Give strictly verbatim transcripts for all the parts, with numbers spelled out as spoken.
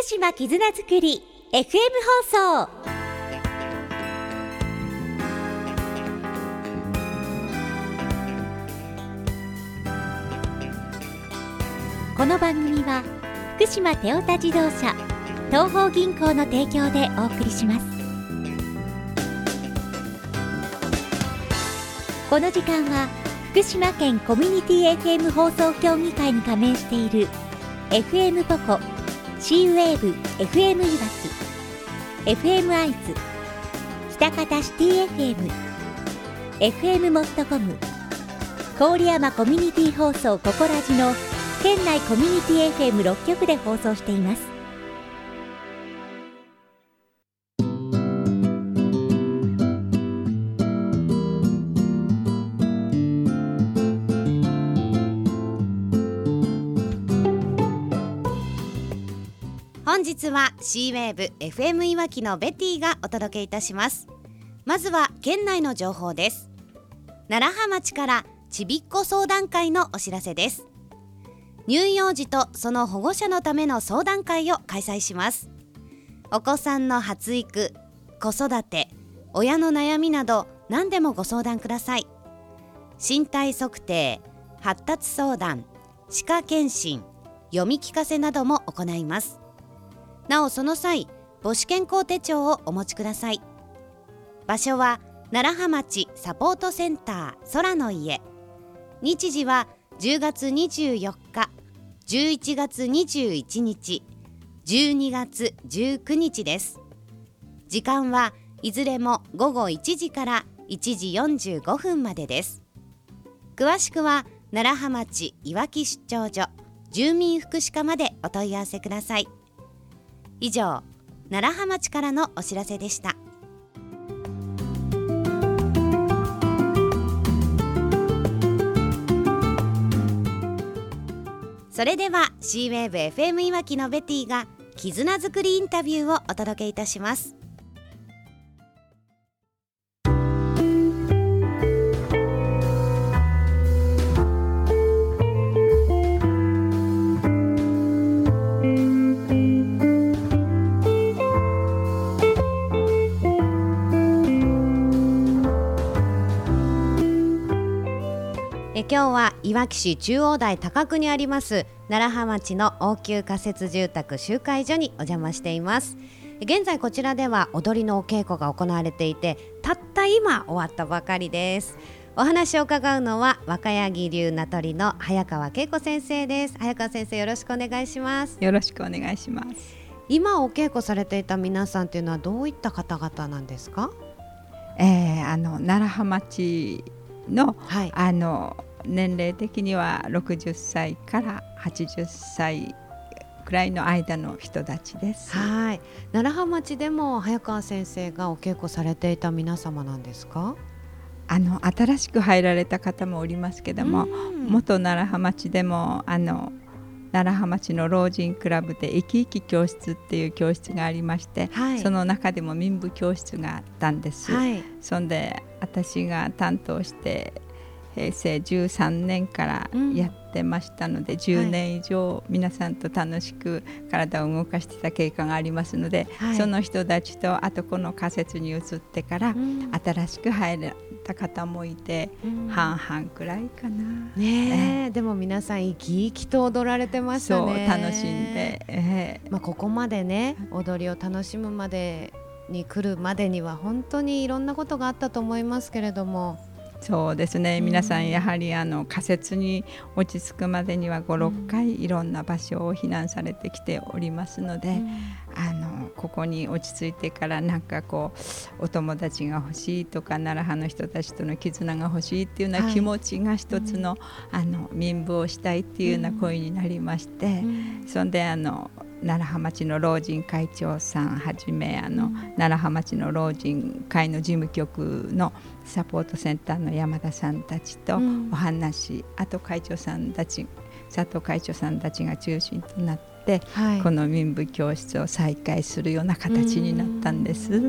島絆づくり エフエム 放送。この番組は福島テオタ自動車東邦銀行の提供でお送りします。この時間は福島県コミュニティ エフエム 放送協議会に加盟している エフエム ポコ、シーウェーブ エフエム いわき、エフエム アイズ、喜多方シティ エフエム、エフエム モストコム、郡山コミュニティ放送ココラジの県内コミュニティ エフエムろっ 局で放送しています。本日は シーウェーブ エフエム いわきのベティがお届けいたします。まずは県内の情報です。楢葉町からちびっこ相談会のお知らせです。乳幼児とその保護者のための相談会を開催します。お子さんの発育、子育て、親の悩みなど何でもご相談ください。身体測定、発達相談、歯科検診、読み聞かせなども行います。なおその際、母子健康手帳をお持ちください。場所は楢葉町サポートセンター空の家。日時はじゅうがつにじゅうよっか、じゅういちがつにじゅういちにち、じゅうにがつじゅうくにちです。時間はいずれもごごいちじからいちじよんじゅうごふんまでです。詳しくは楢葉町いわき出張所住民福祉課までお問い合わせください。以上、楢葉町からのお知らせでした。それでは シーウェーブ エフエム いわきのベティが絆づくりインタビューをお届けいたします。今日はいわき市中央台高久にあります楢葉町の応急仮設住宅集会所にお邪魔しています。現在こちらでは踊りのお稽古が行われていて、たった今終わったばかりです。お話を伺うのは若柳流名取の早川恵子先生です。早川先生、よろしくお願いします。 よろしくお願いします。 今お稽古されていた皆さんというのはどういった方々なんですか？ えー、あの楢葉町の、 はい、 あの年齢的にはろくじゅっさいからはちじゅっさいくらいの間の人たちです。 はい。楢葉町でも早川先生がお稽古されていた皆様なんですか？ あの新しく入られた方もおりますけども、元楢葉町でもあの楢葉町の老人クラブで生き生き教室っていう教室がありまして、はい、その中でも民部教室があったんです、はい、そんで私が担当してへいせいじゅうさんねんからやってましたので、うん、じゅうねん以上皆さんと楽しく体を動かしてた経過がありますので、はい、その人たちとあとこの仮設に移ってから、うん、新しく入った方もいて、うん、半々くらいかな、 ねえ、でも皆さん生き生きと踊られてましたね。 そう楽しんで、えーまあ、ここまでね踊りを楽しむまでに来るまでには本当にいろんなことがあったと思いますけれども。 そうですね、皆さんやはりあの仮設に落ち着くまでにはご、ろっかいいろんな場所を避難されてきておりますので、うん、あのここに落ち着いてからなんかこうお友達が欲しいとか楢葉の人たちとの絆が欲しいっていうような気持ちが一つの、はい、あの民部をしたいっていうような声になりまして、うん、そんであの楢葉町の老人会長さんはじめあの、うん、楢葉町の老人会の事務局のサポートセンターの山田さんたちとお話、うん、あと会長さんたち佐藤会長さんたちが中心となって、はい、この民部教室を再開するような形になったんです。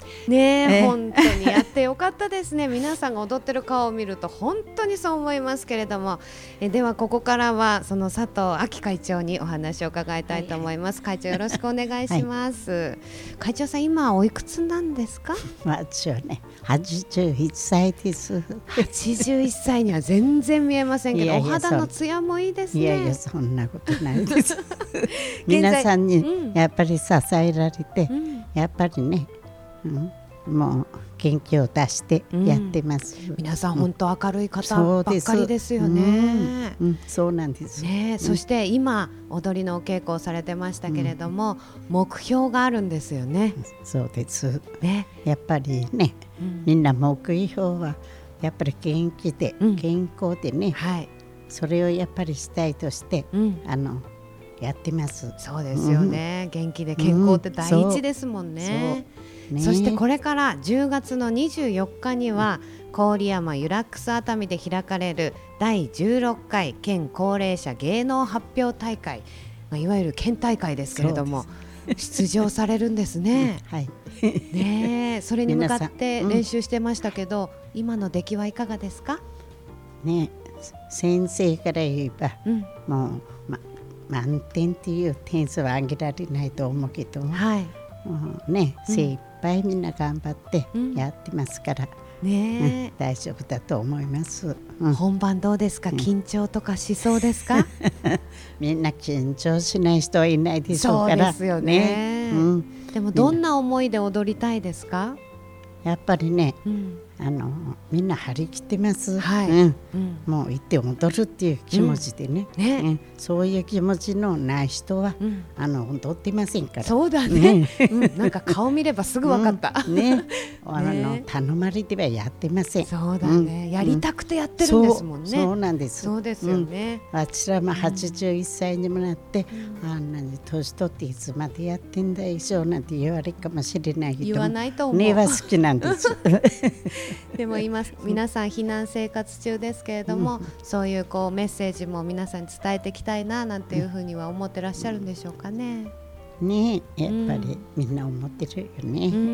ねえ、本当にやってよかったですね。皆さんが踊ってる顔を見ると本当にそう思いますけれども、えではここからはその佐藤亜紀会長にお話を伺いたいと思います。会長よろしくお願いします、はい、会長さん今おいくつなんですか？ 私はねはちじゅういっさいです。 はちじゅういっさいには全然見えませんけど、いやいやお肌のツヤもいいですね。 いやいやそんなことないです皆さんにやっぱり支えられて、うん、やっぱりね、うん、もう元気を出してやってます、 うん、皆さん本当明るい方ばっかりですよね、 うんうん、そうなんですね、うん、そして今踊りのお稽古をされてましたけれども、うん、目標があるんですよね。 そうです、ね、やっぱりね、うん、みんな目標はやっぱり元気で、うん、健康でね、はい、それをやっぱりしたいとして、うん、あのやってます。 そうですよね、うん、元気で健康って第一ですもんね、うん、そ, ねそしてこれからじゅうがつのにじゅうよっかには、うん、郡山ユラックス熱海で開かれるだいじゅうろっかい県高齢者芸能発表大会、まあ、いわゆる県大会ですけれども出場されるんですね、うん、はいね、それに向かって練習してましたけど、うん、今の出来はいかがですか？ ね、先生から言えば、うん、もう、ま、満点っていう点数は上げられないと思うけど、はい、もうね、うん、精一杯みんな頑張ってやってますから、うんねうん、大丈夫だと思います、 うん、本番どうですか？緊張とかしそうですか？ みんな緊張しない人はいないでしょうから。 そうですよね、ね、うん、でもどんな思いで踊りたいですか？ やっぱりね、うん、あのみんな張り切ってます、はいうんうん、もう行って踊るっていう気持ちでね、うんねうん、そういう気持ちのない人は、うん、あの踊ってませんから。 そうだね、ねうん、なんか顔見ればすぐ分かった、 うん、ねあのね頼まれてはやってません。 そうだね、うん、やりたくてやってるんですもんね。 そう、そうなんです。 そうですよね、 うん、あちらもはちじゅういっさいにもなって、うん、あんなに年取っていつまでやってんだ以上なんて言われるかもしれないけど、 言わないと思う。 根は好きなんですでも今皆さん避難生活中ですけれども、うん、そういうこうメッセージも皆さんに伝えていきたいななんていうふうには思ってらっしゃるんでしょうかね。 ねえ、やっぱりみんな思ってるよね、うんうん、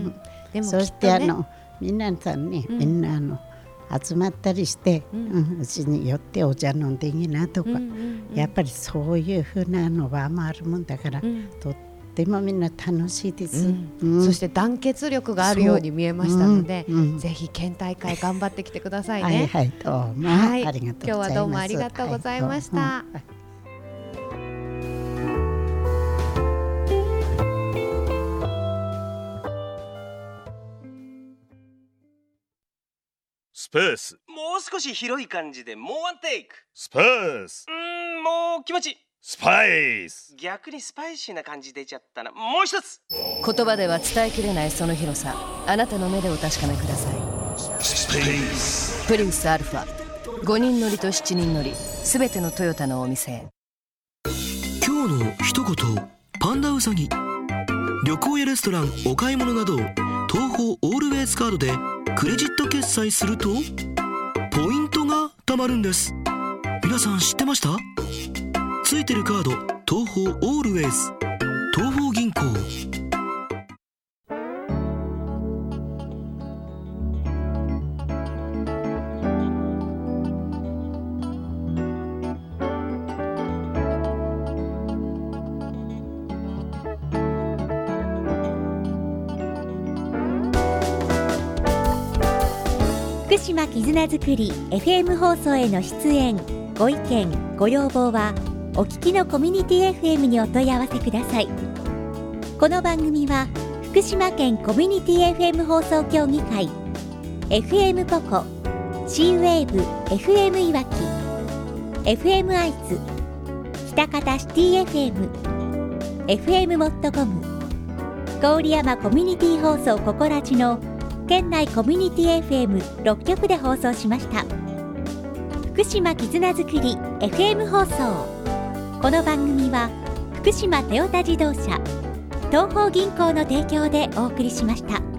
でもきっとね、そしてあの皆さんね、うん、みんなあの集まったりして、うんうん、うちに寄ってお茶飲んでいいなとか、うんうんうん、やっぱりそういうふうなのはあるもんだから、うん、とでもみんな楽しいです、 うんうん、そして団結力があるように見えましたので、うんうん、ぜひ県大会頑張ってきてくださいね。 はいはい、どうも、はい、ありがとうございます。 今日はどうもありがとうございました、はい、 スペース、 もう少し広い感じでもうワンテイク。 スペース、 うーんもう気持ちいい。 スパイス、 逆にスパイシーな感じ出ちゃったな。もう一つ。 言葉では伝えきれないその広さ、あなたの目でお確かめください。 スペース、 プリウスアルファ、ごにん乗りとしちにん乗り、すべてのトヨタのお店へ。 今日の一言、パンダウサギ。旅行やレストラン、お買い物など東宝オールウェイズカードでクレジット決済するとポイントが貯まるんです。皆さん知ってました？ついてるカード、東宝オールウェイズ、東宝銀行。 福島絆づくり エフエム 放送への出演ご意見ご要望はお聞きのコミュニティ エフエム にお問い合わせください。この番組は福島県コミュニティ エフエム 放送協議会 エフエム ポコ C ウェーブ エフエム いわき エフエム アイズ喜多方シティ エフエム エフエム モットコム郡山コミュニティ放送ココラジの県内コミュニティ エフエムろっきょくで放送しました。福島絆づくり エフエム 放送。この番組は福島トヨタ自動車、東邦銀行の提供でお送りしました。